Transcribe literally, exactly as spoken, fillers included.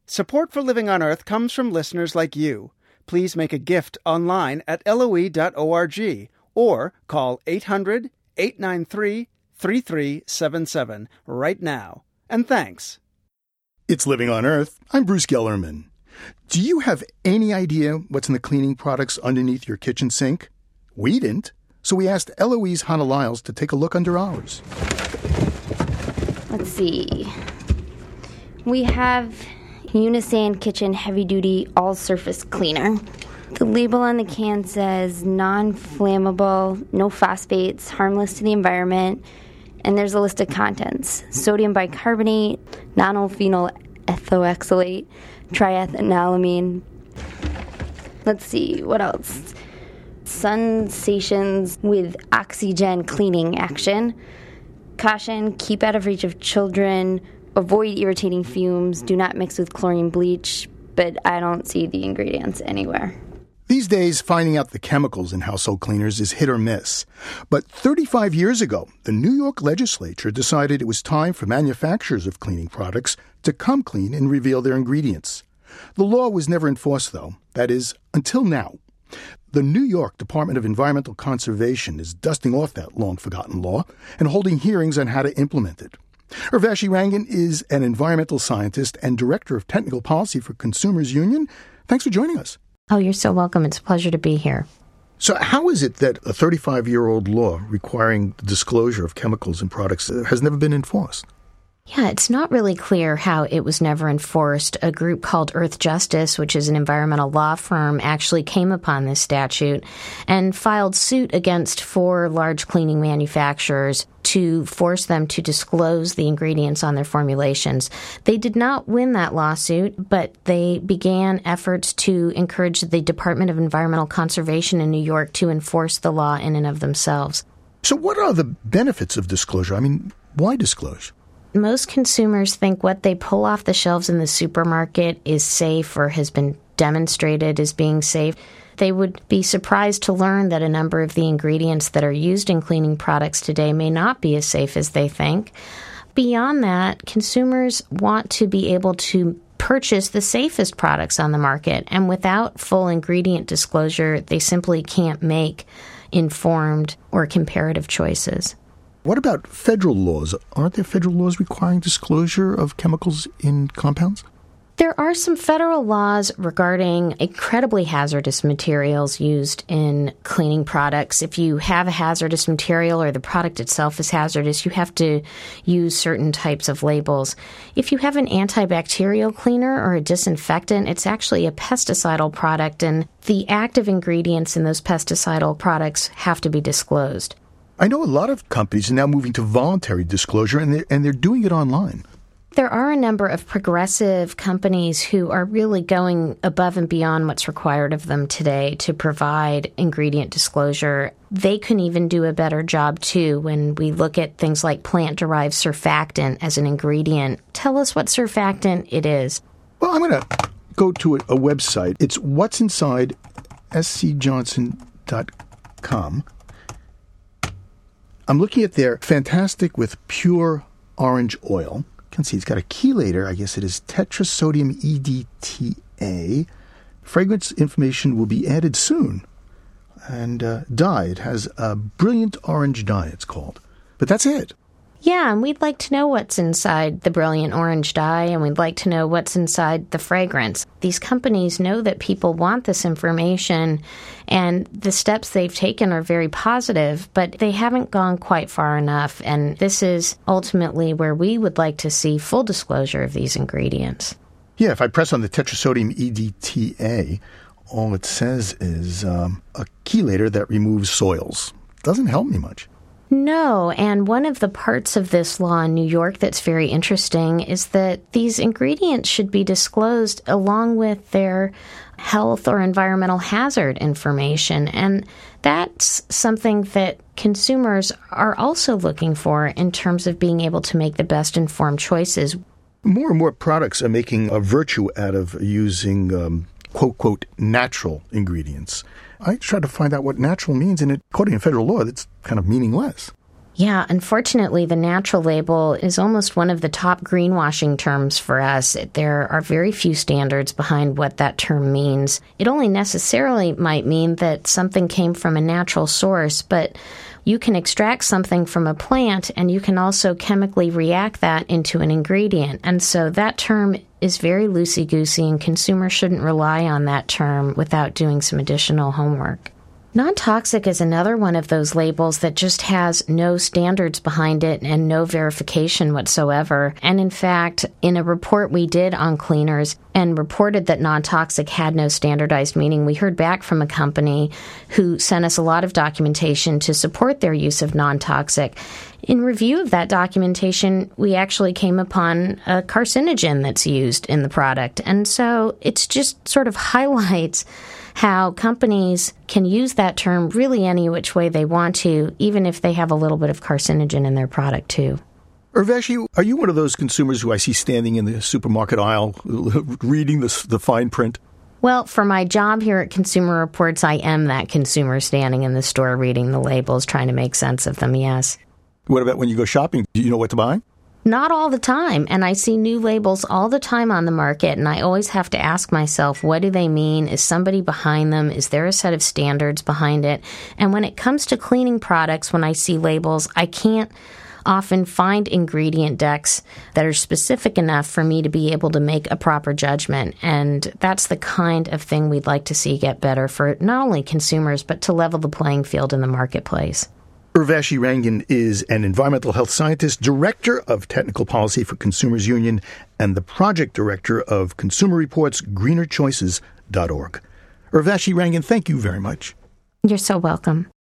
Support for Living on Earth comes from listeners like you. Please make a gift online at L O E dot org or call eight hundred, eight nine three, three three seven seven right now. And thanks. It's Living on Earth. I'm Bruce Gellerman. Do you have any idea what's in the cleaning products underneath your kitchen sink? We didn't, so we asked L O E's Hannah Lyles to take a look under ours. Let's see. We have Unisand Kitchen Heavy Duty All Surface Cleaner. The label on the can says non-flammable, no phosphates, harmless to the environment, and there's a list of contents. Sodium bicarbonate, nonylphenol ethoxylate, triethanolamine. Let's see, what else? Sensations with oxygen cleaning action. Caution, keep out of reach of children. Avoid irritating fumes. Do not mix with chlorine bleach. But I don't see the ingredients anywhere. These days, finding out the chemicals in household cleaners is hit or miss. But thirty-five years ago, the New York legislature decided it was time for manufacturers of cleaning products to come clean and reveal their ingredients. The law was never enforced, though. That is, until now. The New York Department of Environmental Conservation is dusting off that long-forgotten law and holding hearings on how to implement it. Urvashi Rangan is an environmental scientist and director of technical policy for Consumers Union. Thanks for joining us. Oh, you're so welcome. It's a pleasure to be here. So how is it that a thirty-five-year-old law requiring the disclosure of chemicals in products has never been enforced? Yeah, it's not really clear how it was never enforced. A group called Earth Justice, which is an environmental law firm, actually came upon this statute and filed suit against four large cleaning manufacturers to force them to disclose the ingredients on their formulations. They did not win that lawsuit, but they began efforts to encourage the Department of Environmental Conservation in New York to enforce the law in and of themselves. So what are the benefits of disclosure? I mean, why disclose? Most consumers think what they pull off the shelves in the supermarket is safe or has been demonstrated as being safe. They would be surprised to learn that a number of the ingredients that are used in cleaning products today may not be as safe as they think. Beyond that, consumers want to be able to purchase the safest products on the market, and without full ingredient disclosure, they simply can't make informed or comparative choices. What about federal laws? Aren't there federal laws requiring disclosure of chemicals in compounds? There are some federal laws regarding incredibly hazardous materials used in cleaning products. If you have a hazardous material or the product itself is hazardous, you have to use certain types of labels. If you have an antibacterial cleaner or a disinfectant, it's actually a pesticidal product, and the active ingredients in those pesticidal products have to be disclosed. I know a lot of companies are now moving to voluntary disclosure, and they're, and they're doing it online. There are a number of progressive companies who are really going above and beyond what's required of them today to provide ingredient disclosure. They can even do a better job, too, when we look at things like plant-derived surfactant as an ingredient. Tell us what surfactant it is. Well, I'm going to go to a, a website. It's what's inside s c johnson dot com. I'm looking at their Fantastic with Pure Orange Oil. You can see it's got a chelator. I guess it is tetrasodium E D T A. Fragrance information will be added soon. And uh, dye. It has a Brilliant Orange dye, it's called. But that's it. Yeah, and we'd like to know what's inside the Brilliant Orange dye, and we'd like to know what's inside the fragrance. These companies know that people want this information, and the steps they've taken are very positive, but they haven't gone quite far enough, and this is ultimately where we would like to see full disclosure of these ingredients. Yeah, if I press on the tetrasodium E D T A, all it says is um, a chelator that removes soils. Doesn't help me much. No, and one of the parts of this law in New York that's very interesting is that these ingredients should be disclosed along with their health or environmental hazard information, and that's something that consumers are also looking for in terms of being able to make the best informed choices. More and more products are making a virtue out of using um, quote, quote, natural ingredients. I tried to find out what natural means, and it, according to federal law, that's kind of meaningless. Yeah, unfortunately, the natural label is almost one of the top greenwashing terms for us. There are very few standards behind what that term means. It only necessarily might mean that something came from a natural source, but you can extract something from a plant and you can also chemically react that into an ingredient. And so that term is very loosey-goosey, and consumers shouldn't rely on that term without doing some additional homework. Non-toxic is another one of those labels that just has no standards behind it and no verification whatsoever. And in fact, in a report we did on cleaners and reported that non-toxic had no standardized meaning, we heard back from a company who sent us a lot of documentation to support their use of non-toxic. In review of that documentation, we actually came upon a carcinogen that's used in the product. And so it's just sort of highlights how companies can use that term really any which way they want to, even if they have a little bit of carcinogen in their product too. Urvashi, are you one of those consumers who I see standing in the supermarket aisle reading the, the fine print? Well, for my job here at Consumer Reports, I am that consumer standing in the store reading the labels, trying to make sense of them, yes. What about when you go shopping? Do you know what to buy? Not all the time, and I see new labels all the time on the market, and I always have to ask myself, what do they mean? Is somebody behind them? Is there a set of standards behind it? And when it comes to cleaning products, when I see labels, I can't often find ingredient decks that are specific enough for me to be able to make a proper judgment, and that's the kind of thing we'd like to see get better for not only consumers, but to level the playing field in the marketplace. Urvashi Rangan is an environmental health scientist, director of technical policy for Consumers Union, and the project director of Consumer Reports greener choices dot org. Urvashi Rangan, thank you very much. You're so welcome.